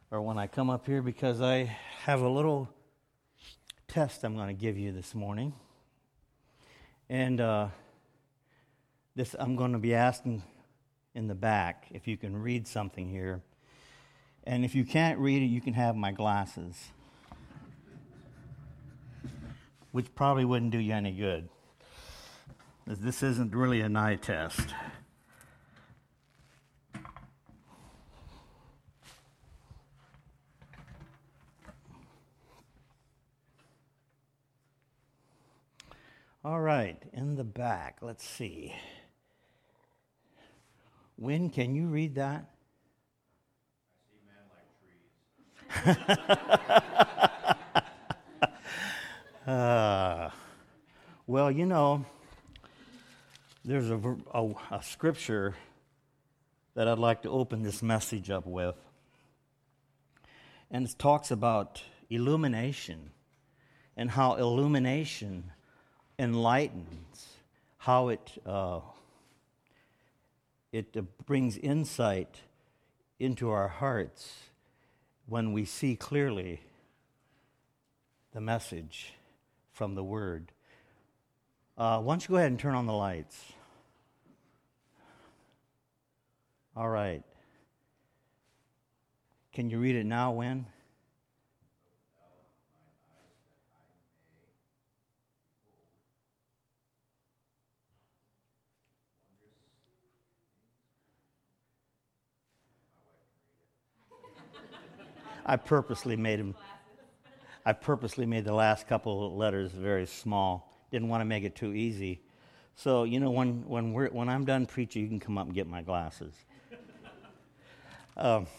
or when I come up here, because I have a little test I'm going to give you this morning. And this I'm going to be asking in the back if you can read something here. And if you can't read it, you can have my glasses, which probably wouldn't do you any good. This isn't really an eye test. All right, in the back, let's see. Wynn, can you read that? I see men like trees. Well, you know, there's a scripture that I'd like to open this message up with. And it talks about illumination and how illumination enlightens, how it brings insight into our hearts when we see clearly the message from the Word. Why don't you go ahead and turn on the lights? All right. Can you read it now, Wynn? I purposely made the last couple of letters very small. Didn't want to make it too easy. So, you know, when I'm done preaching, you can come up and get my glasses. It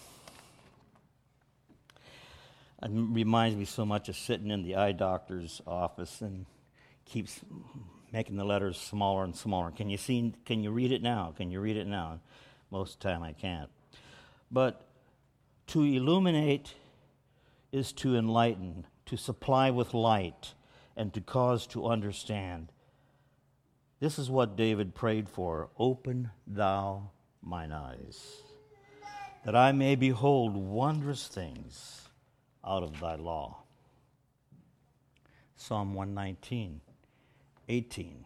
reminds me so much of sitting in the eye doctor's office and keeps making the letters smaller and smaller. Can you read it now? Can you read it now? Most of the time I can't. But to illuminate is to enlighten, to supply with light, and to cause to understand. This is what David prayed for. Open thou mine eyes, that I may behold wondrous things out of thy law. Psalm 119, 18.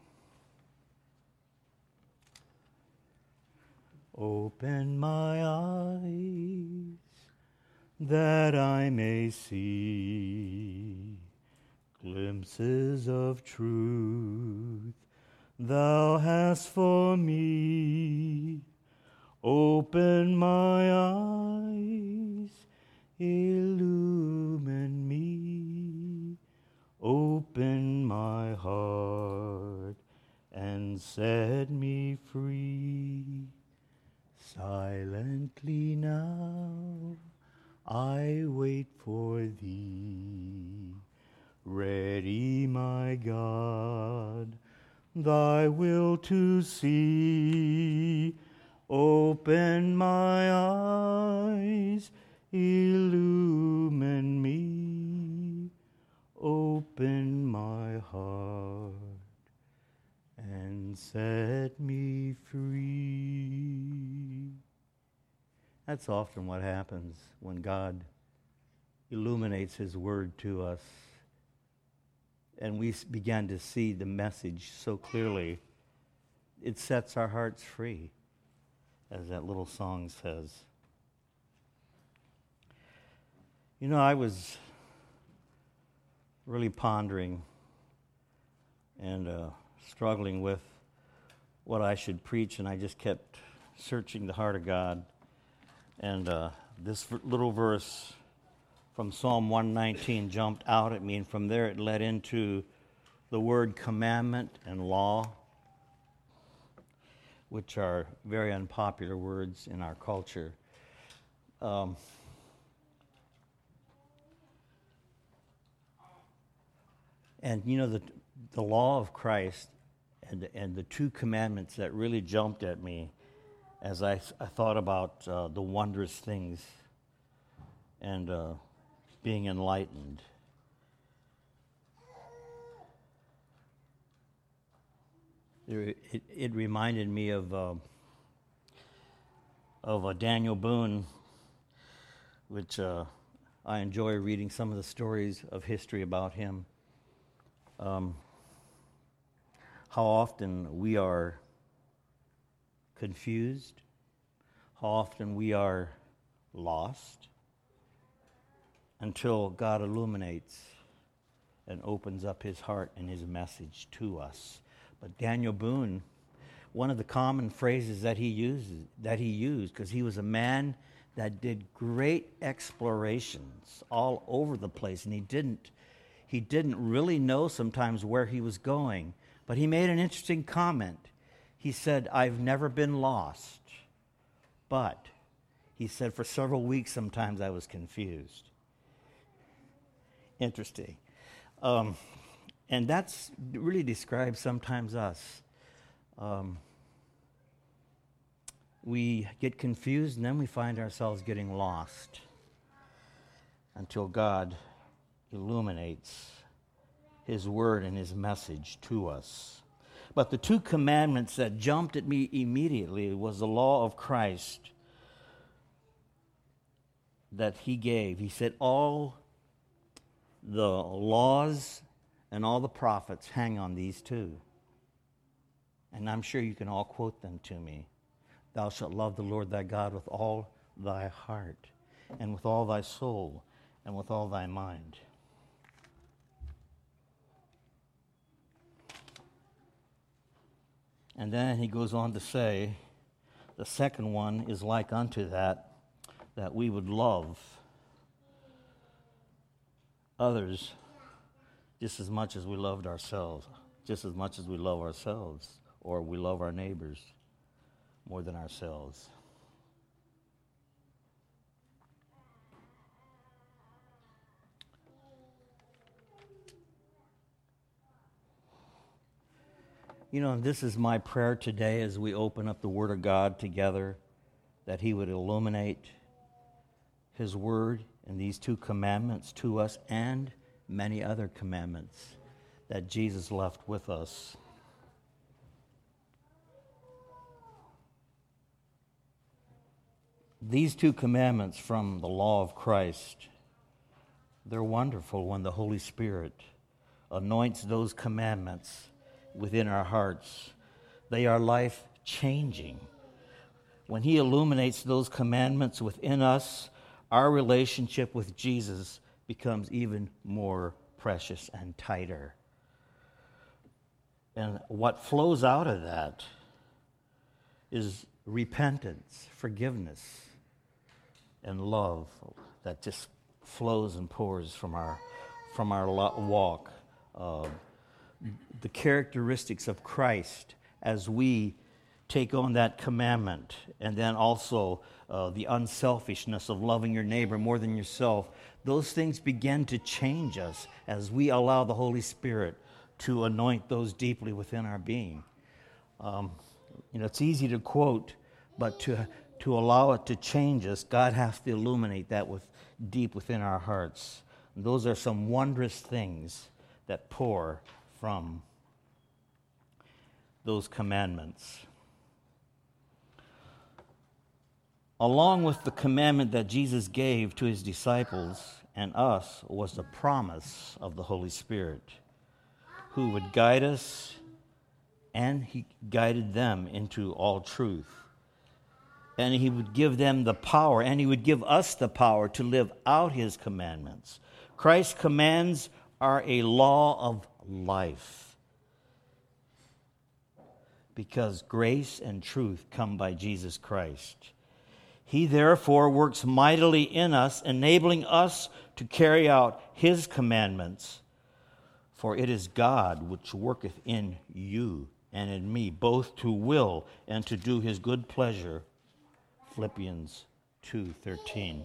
Open my eyes, that I may see glimpses of truth thou hast for me. Open my eyes, illumine me. Open my heart and set me free. Silently now I wait for thee, ready, my God, thy will to see. Open my eyes, illumine me. Open my heart and set me free. That's often what happens when God illuminates His Word to us and we begin to see the message so clearly. It sets our hearts free, as that little song says. You know, I was really pondering and struggling with what I should preach, and I just kept searching the heart of God. And this little verse from Psalm 119 jumped out at me, and from there it led into the word commandment and law, which are very unpopular words in our culture. And you know, the law of Christ and the two commandments that really jumped at me as I thought about the wondrous things and being enlightened. It reminded me of Daniel Boone which I enjoy reading some of the stories of history about him. How often we are confused, how often we are lost, until God illuminates and opens up his heart and his message to us. But Daniel Boone, one of the common phrases that he used, because he was a man that did great explorations all over the place, and he didn't really know sometimes where he was going. But he made an interesting comment. He said, "I've never been lost, but," he said, "for several weeks sometimes I was confused." Interesting. And that's really describes sometimes us. We get confused and then we find ourselves getting lost until God illuminates his word and his message to us. But the two commandments that jumped at me immediately was the law of Christ that he gave. He said all the laws and all the prophets hang on these two. And I'm sure you can all quote them to me. Thou shalt love the Lord thy God with all thy heart, and with all thy soul, and with all thy mind. And then he goes on to say, the second one is like unto that we would love others just as much as we loved ourselves, just as much as we love ourselves, or we love our neighbors more than ourselves. You know, this is my prayer today as we open up the Word of God together, that he would illuminate his Word and these two commandments to us and many other commandments that Jesus left with us. These two commandments from the law of Christ, they're wonderful when the Holy Spirit anoints those commandments within our hearts. They are life-changing. When he illuminates those commandments within us, our relationship with Jesus becomes even more precious and tighter. And what flows out of that is repentance, forgiveness, and love that just flows and pours from our walk. The characteristics of Christ as we take on that commandment, and then also the unselfishness of loving your neighbor more than yourself. Those things begin to change us as we allow the Holy Spirit to anoint those deeply within our being. It's easy to quote, but to allow it to change us, God has to illuminate that deep within our hearts. And those are some wondrous things that pour from those commandments. Along with the commandment that Jesus gave to his disciples and us was the promise of the Holy Spirit, who would guide us, and he guided them into all truth. And he would give them the power, and he would give us the power to live out his commandments. Christ's commands are a law of life, because grace and truth come by Jesus Christ. He therefore works mightily in us, enabling us to carry out his commandments. For it is God which worketh in you and in me, both to will and to do his good pleasure. Philippians 2:13.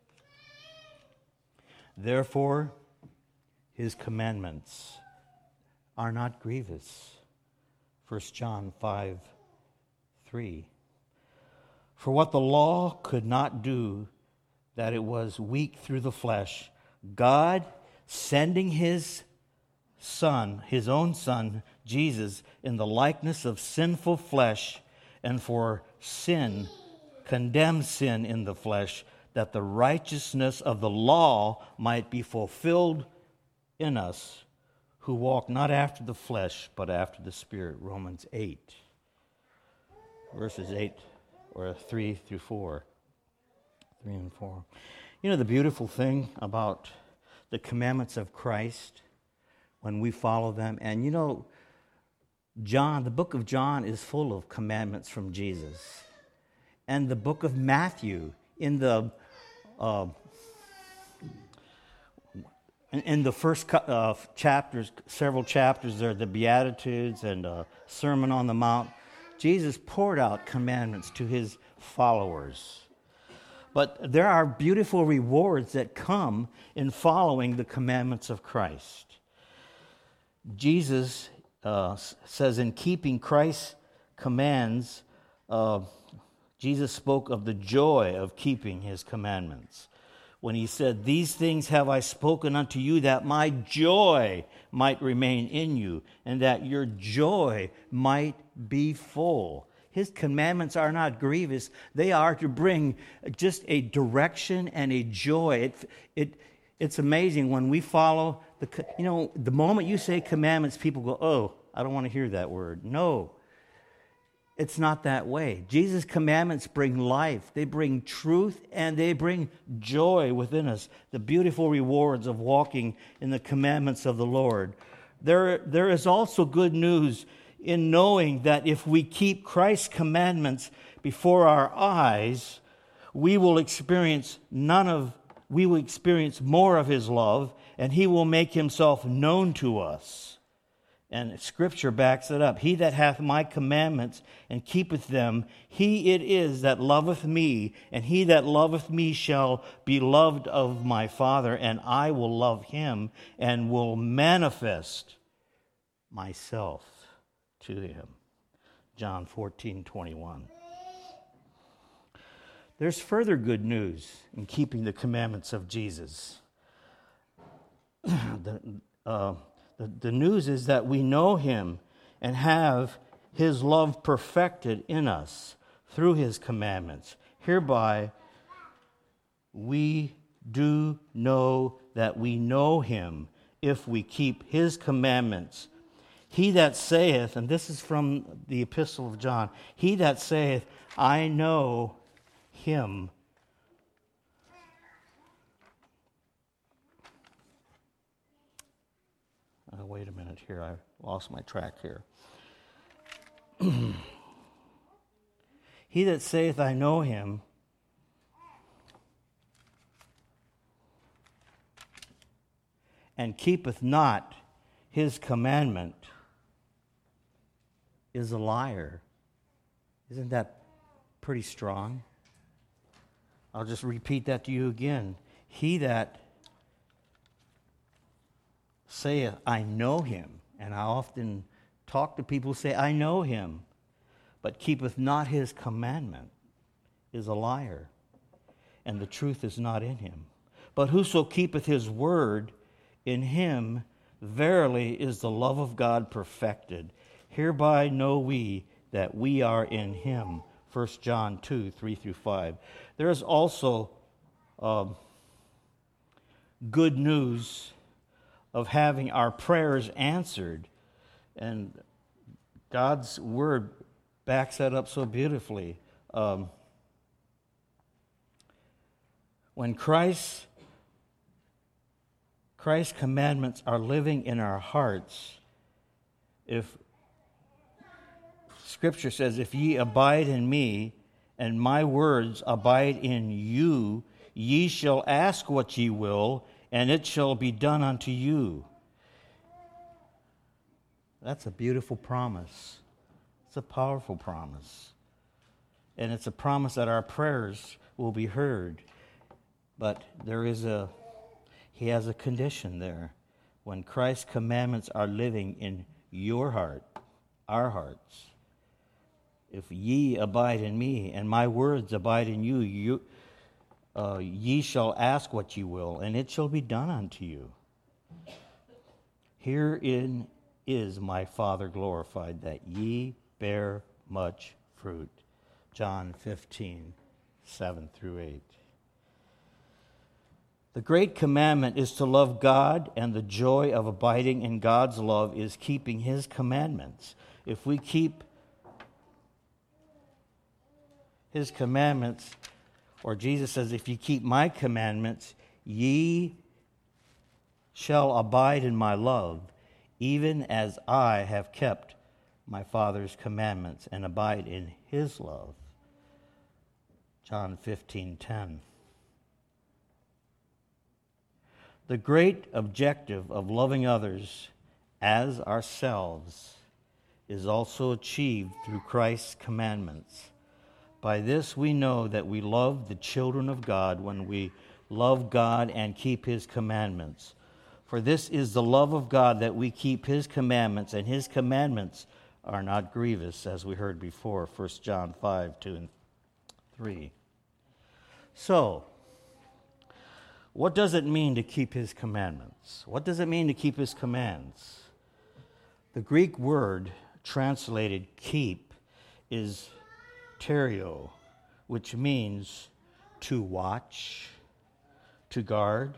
Therefore, his commandments are not grievous. 1 John 5:3. For what the law could not do, that it was weak through the flesh, God, sending his Son, his own Son, Jesus, in the likeness of sinful flesh, and for sin, condemned sin in the flesh, that the righteousness of the law might be fulfilled in us who walk not after the flesh, but after the Spirit. Romans 8, verses 8 or 3 through 4. 3 and 4. You know the beautiful thing about the commandments of Christ when we follow them? And you know, John, the book of John is full of commandments from Jesus. And the book of Matthew, in the first chapters, several chapters there, the Beatitudes and Sermon on the Mount, Jesus poured out commandments to his followers. But there are beautiful rewards that come in following the commandments of Christ. Jesus says in keeping Christ's commands, Jesus spoke of the joy of keeping his commandments. When he said, "These things have I spoken unto you, that my joy might remain in you, and that your joy might be full." His commandments are not grievous. They are to bring just a direction and a joy. It's amazing when we follow the moment you say commandments, people go, "Oh, I don't want to hear that word." No, it's not that way. Jesus' commandments bring life. They bring truth and they bring joy within us. The beautiful rewards of walking in the commandments of the Lord. There is also good news in knowing that if we keep Christ's commandments before our eyes, we will experience more of his love, and he will make himself known to us. And Scripture backs it up. "He that hath my commandments and keepeth them, he it is that loveth me, and he that loveth me shall be loved of my Father, and I will love him and will manifest myself to him." John 14:21. There's further good news in keeping the commandments of Jesus. The news is that we know him and have his love perfected in us through his commandments. Hereby we do know that we know him if we keep his commandments. He that saith, and this is from the Epistle of John, he that saith, "I know him," wait a minute here, I lost my track here. He that saith, "I know him," and keepeth not his commandment is a liar. Isn't that pretty strong? I'll just repeat that to you again. He that saith, "I know him," and I often talk to people who say, "I know him," but keepeth not his commandment is a liar, and the truth is not in him. But whoso keepeth his word, in him verily is the love of God perfected. Hereby know we that we are in him. 1 John 2, 3 through 5. There is also good news of having our prayers answered. And God's word backs that up so beautifully. When Christ's commandments are living in our hearts, if Scripture says, "If ye abide in me, and my words abide in you, ye shall ask what ye will, and it shall be done unto you." That's a beautiful promise. It's a powerful promise. And it's a promise that our prayers will be heard. But he has a condition there. When Christ's commandments are living in your heart, our hearts, "If ye abide in me, and my words abide in you, ye shall ask what ye will, and it shall be done unto you. Herein is my Father glorified, that ye bear much fruit." John 15, 7 through 8. The great commandment is to love God, and the joy of abiding in God's love is keeping His commandments. If we keep His commandments, or Jesus says, if you keep my commandments, ye shall abide in my love, even as I have kept my Father's commandments and abide in His love. John 15:10. The great objective of loving others as ourselves is also achieved through Christ's commandments. By this we know that we love the children of God when we love God and keep His commandments. For this is the love of God, that we keep His commandments, and His commandments are not grievous, as we heard before, 1 John 5:2 and 3. So, what does it mean to keep His commandments? What does it mean to keep His commands? The Greek word translated keep is terio, which means to watch, to guard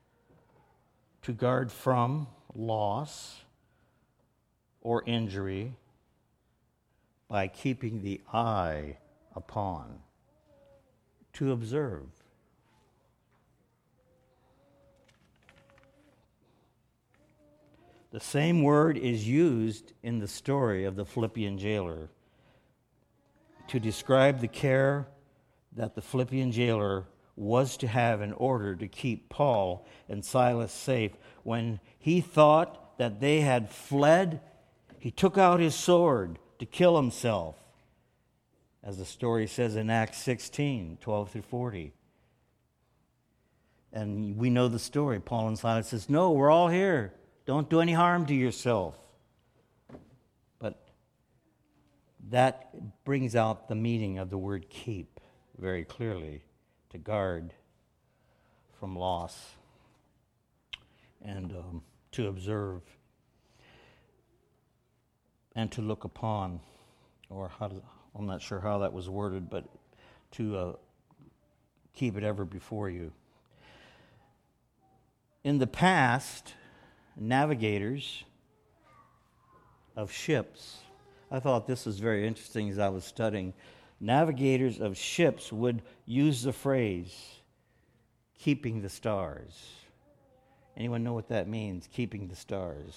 from loss or injury by keeping the eye upon, to observe. The same word is used in the story of the Philippian jailer to describe the care that the Philippian jailer was to have in order to keep Paul and Silas safe. When he thought that they had fled, he took out his sword to kill himself, as the story says in Acts 16:12-40. And we know the story. Paul and Silas says, "No, we're all here. Don't do any harm to yourself." But that brings out the meaning of the word keep very clearly, to guard from loss and to observe and to look upon, or I'm not sure how that was worded, but to keep it ever before you. In the past, navigators of ships, I thought this was very interesting as I was studying. Navigators of ships would use the phrase, keeping the stars. Anyone know what that means, keeping the stars?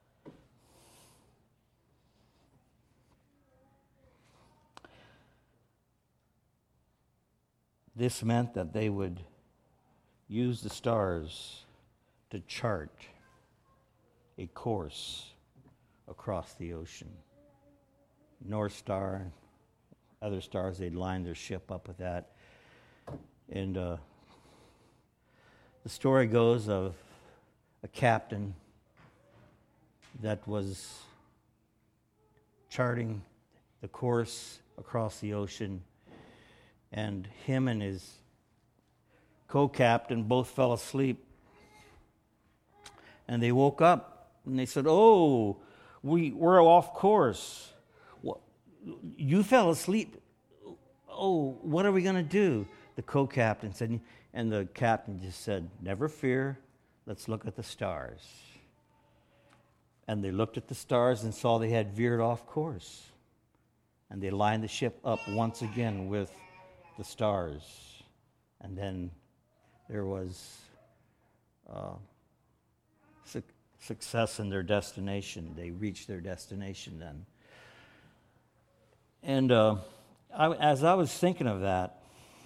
This meant that they would use the stars to chart a course across the ocean. North Star, other stars, they'd line their ship up with that. And the story goes of a captain that was charting the course across the ocean, and him and his co-captain both fell asleep. And they woke up and they said, "Oh, we're off course. You fell asleep. Oh, what are we going to do?" The co-captain said, and the captain just said, "Never fear, let's look at the stars." And they looked at the stars and saw they had veered off course. And they lined the ship up once again with the stars. And then there was success in their destination. They reached their destination then. And as I was thinking of that,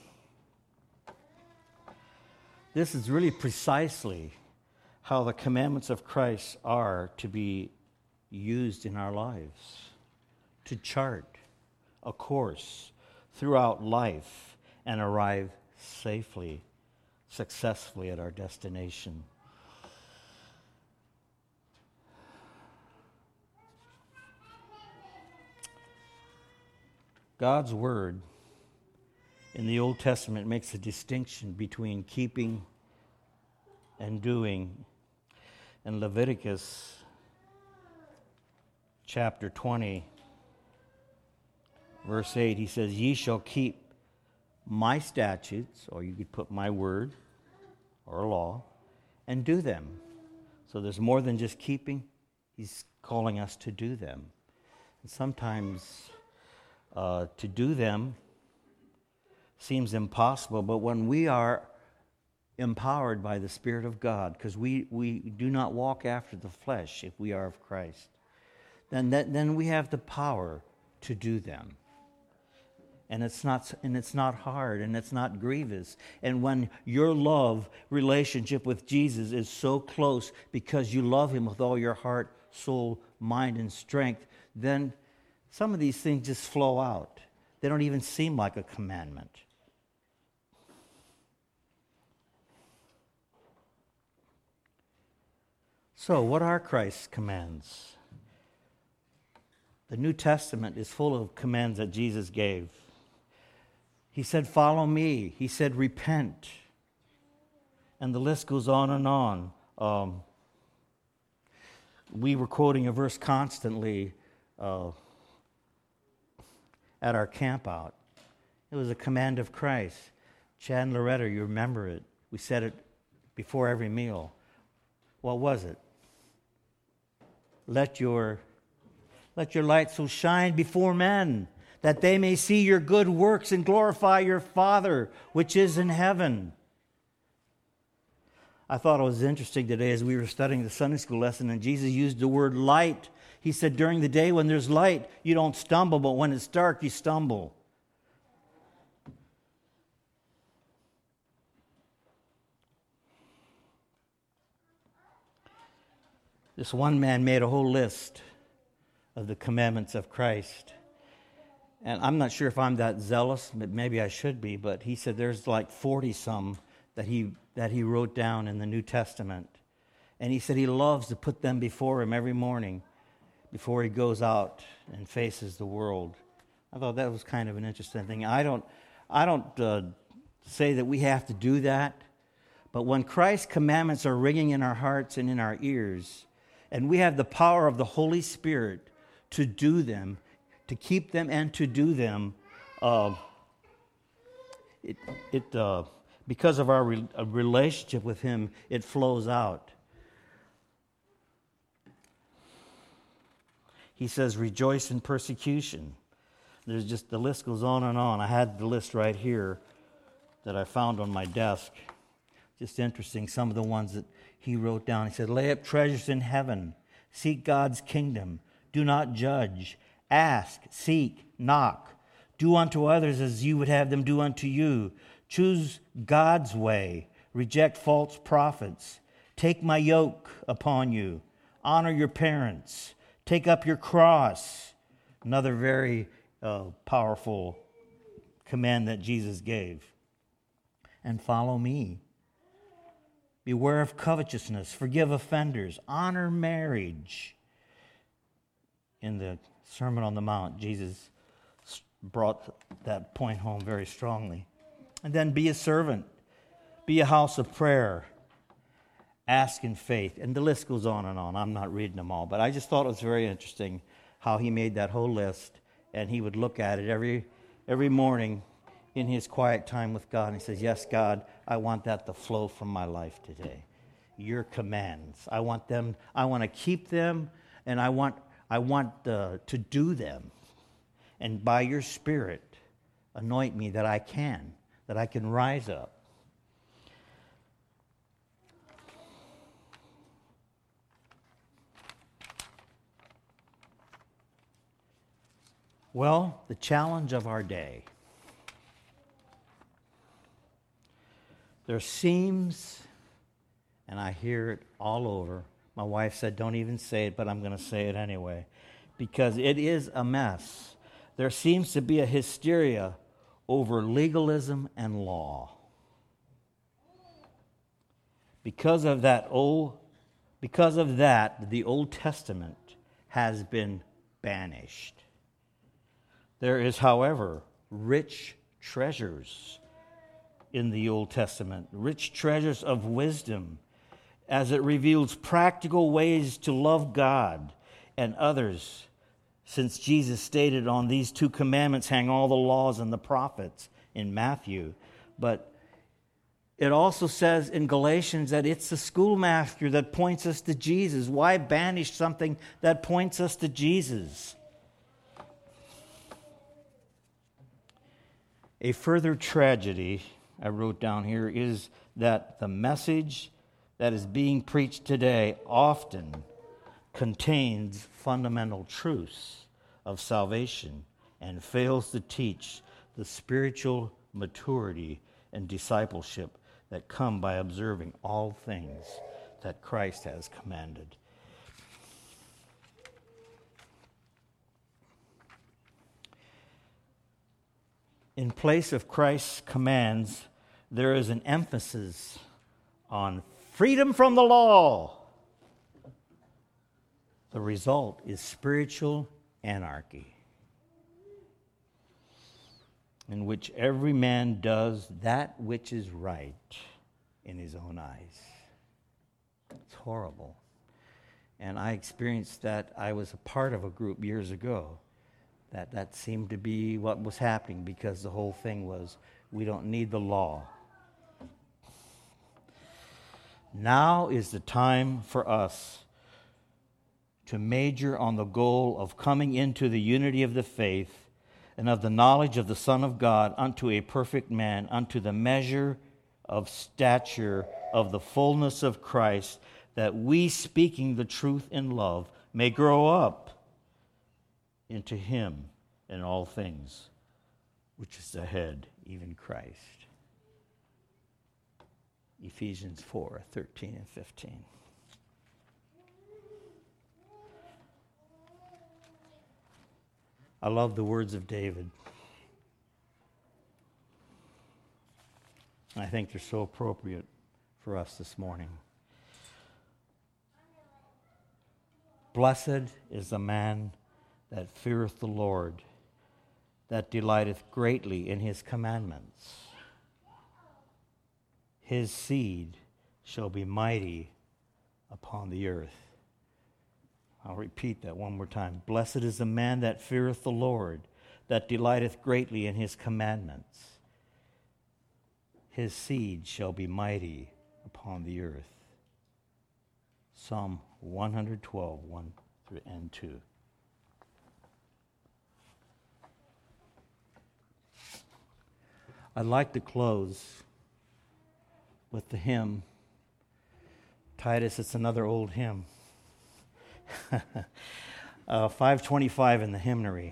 this is really precisely how the commandments of Christ are to be used in our lives, to chart a course throughout life and arrive safely, successfully at our destination. God's Word in the Old Testament makes a distinction between keeping and doing. In Leviticus chapter 20, verse 8, he says, "Ye shall keep my statutes," or you could put my word, or law, and do them. So there's more than just keeping. He's calling us to do them. And sometimes to do them seems impossible, but when we are empowered by the Spirit of God, because we do not walk after the flesh if we are of Christ, then we have the power to do them. And it's not hard, and it's not grievous. And when your love relationship with Jesus is so close because you love him with all your heart, soul, mind, and strength, then some of these things just flow out. They don't even seem like a commandment. So, what are Christ's commands? The New Testament is full of commands that Jesus gave. He said, follow me. He said, repent. And the list goes on and on. We were quoting a verse constantly at our camp out. It was a command of Christ. Chad and Loretta, you remember it. We said it before every meal. What was it? Let your light so shine before men, that they may see your good works and glorify your Father which is in heaven. I thought it was interesting today as we were studying the Sunday school lesson, and Jesus used the word light. He said, during the day when there's light, you don't stumble, but when it's dark, you stumble. This one man made a whole list of the commandments of Christ. And I'm not sure if I'm that zealous, but maybe I should be, but he said there's like 40-some that he wrote down in the New Testament. And he said he loves to put them before him every morning before he goes out and faces the world. I thought that was kind of an interesting thing. I don't say that we have to do that, but when Christ's commandments are ringing in our hearts and in our ears, and we have the power of the Holy Spirit to do them, to keep them and to do them, because of our relationship with him, it flows out. He says, rejoice in persecution. There's just, the list goes on and on. I had the list right here that I found on my desk. Just interesting, some of the ones that he wrote down. He said, lay up treasures in heaven. Seek God's kingdom. Do not judge. Ask, seek, knock. Do unto others as you would have them do unto you. Choose God's way. Reject false prophets. Take my yoke upon you. Honor your parents. Take up your cross. Another very powerful command that Jesus gave. And follow me. Beware of covetousness. Forgive offenders. Honor marriage. In the Sermon on the Mount, Jesus brought that point home very strongly. And then be a servant. Be a house of prayer. Ask in faith. And the list goes on and on. I'm not reading them all, but I just thought it was very interesting how he made that whole list, and he would look at it every morning in his quiet time with God, and he says, yes, God, I want that to flow from my life today. Your commands. I want to keep them, and I want to do them. And by your Spirit, anoint me that I can rise up. Well, the challenge of our day. There seems, and I hear it all over, my wife said don't even say it, but I'm going to say it anyway, because it is a mess. There seems to be a hysteria over legalism and law. Because of that, the Old Testament has been banished. There is, however, rich treasures in the Old Testament, rich treasures of wisdom, as it reveals practical ways to love God and others, since Jesus stated on these two commandments hang all the laws and the prophets in Matthew. But It also says in Galatians that it's the schoolmaster that points us to Jesus. Why banish something that points us to Jesus? A further tragedy, I wrote down here, is that the message that is being preached today often contains fundamental truths of salvation and fails to teach the spiritual maturity and discipleship that come by observing all things that Christ has commanded. In place of Christ's commands, there is an emphasis on freedom from the law. The result is spiritual anarchy, in which every man does that which is right in his own eyes. It's horrible. And I experienced that. I was a part of a group years ago that seemed to be what was happening, because the whole thing was, we don't need the law. Now is the time for us to major on the goal of coming into the unity of the faith and of the knowledge of the Son of God, unto a perfect man, unto the measure of stature of the fullness of Christ, that we, speaking the truth in love, may grow up into Him in all things, which is the head, even Christ. Ephesians 4:13 and 15. I love the words of David. I think they're so appropriate for us this morning. Blessed is the man that feareth the Lord, that delighteth greatly in His commandments. His seed shall be mighty upon the earth. I'll repeat that one more time. Blessed is the man that feareth the Lord, that delighteth greatly in His commandments. His seed shall be mighty upon the earth. Psalm 112, 1 and 2. I'd like to close with the hymn. Titus, it's another old hymn. 525 in the hymnary.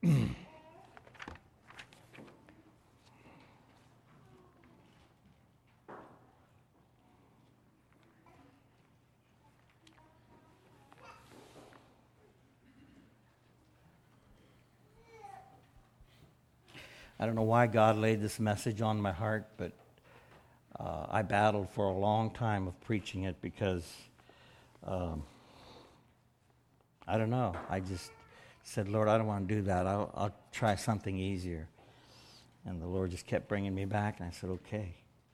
I don't know why God laid this message on my heart, but I battled for a long time of preaching it, because I don't know. I just said, Lord, I don't want to do that. I'll try something easier. And the Lord just kept bringing me back, and I said, okay.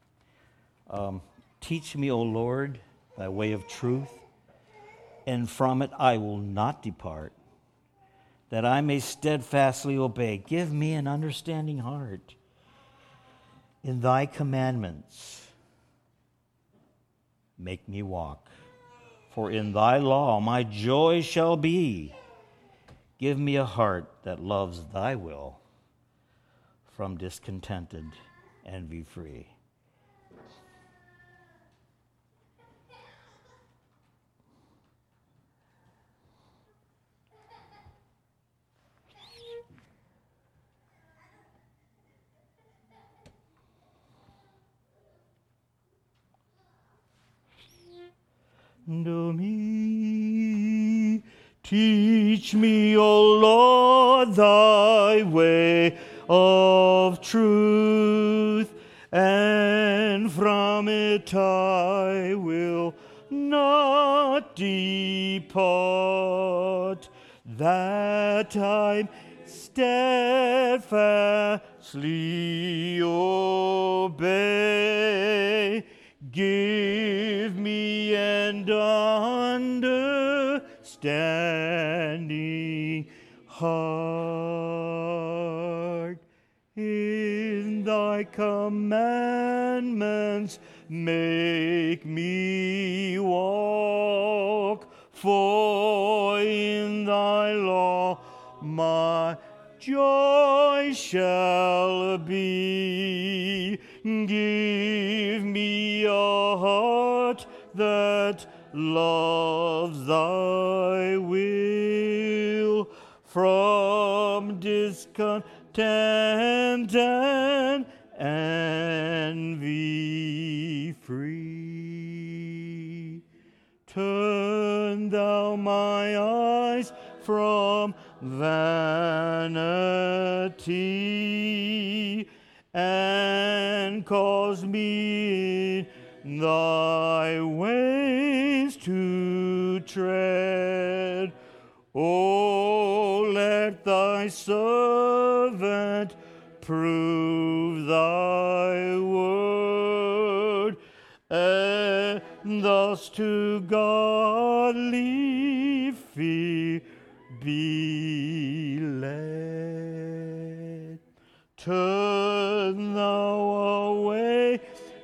Teach me, O Lord, thy way of truth, and from it I will not depart, that I may steadfastly obey. Give me an understanding heart in thy commandments. Make me walk, for in thy law my joy shall be. Give me a heart that loves thy will, from discontented envy free. Me, teach me, O Lord, thy way of truth, and from it I will not depart, that I steadfastly obey. Give me an understanding heart in thy commandments. commandments make me walk, for in thy law my joy shall be. Give me a heart that loves thy will, from discontent and envy free. Turn thou my eyes from vanity, and cause me in thy ways to tread. O let thy servant prove thy word, and thus to godly fear be led. Turn thou away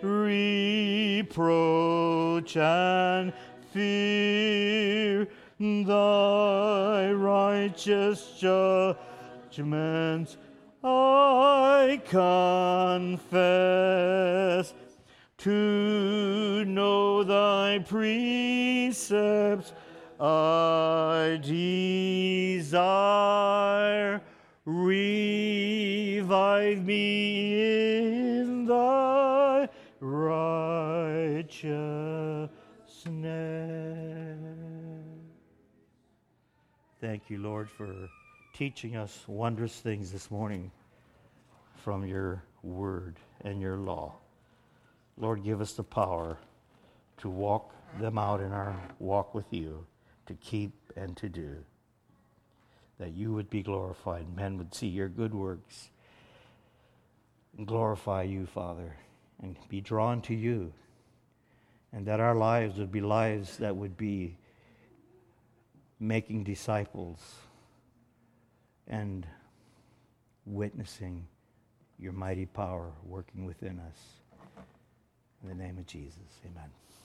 reproach and fear, thy righteous judgments I confess. To know thy precepts I desire. Revive me in thy righteousness. Thank you, Lord, for teaching us wondrous things this morning from your word and your law. Lord, give us the power to walk them out in our walk with you, to keep and to do, that you would be glorified. Men would see your good works and glorify you, Father, and be drawn to you, and that our lives would be lives that would be making disciples and witnessing your mighty power working within us. In the name of Jesus, amen.